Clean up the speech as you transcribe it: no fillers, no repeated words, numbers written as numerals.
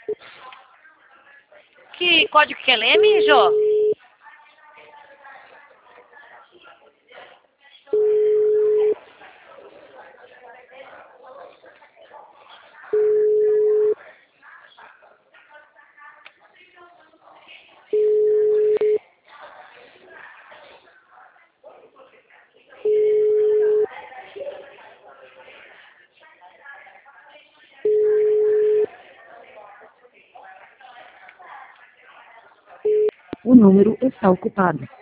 Que código que é Leme, Jô? O número está ocupado.